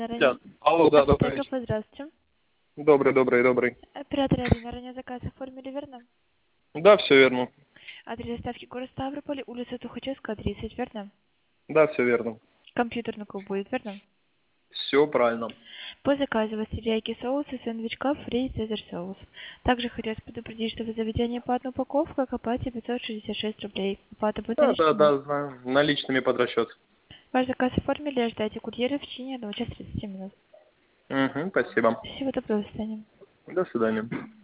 Да. Алло, да, добрый вечер. Здравствуйте. Добрый. Оператор Арина, ранее заказ оформили, верно? Да, все верно. Адрес доставки город Ставрополь, улица Тухачевская, 30, верно? Да, все верно. Компьютерный клуб будет, верно? Все правильно. По заказу у вас терияки соусы, сэндвич кап, фри и цезарь соус. Также хотелось предупредить, что вы заведение по одной упаковке к оплате 566 рублей. Оплата будет наличными. Да, знаю. Наличными под расчет. Ваш заказ оформили, ожидайте курьера в течение 1 часа 30 минут. Угу, спасибо. Всего доброго, до свидания. До свидания.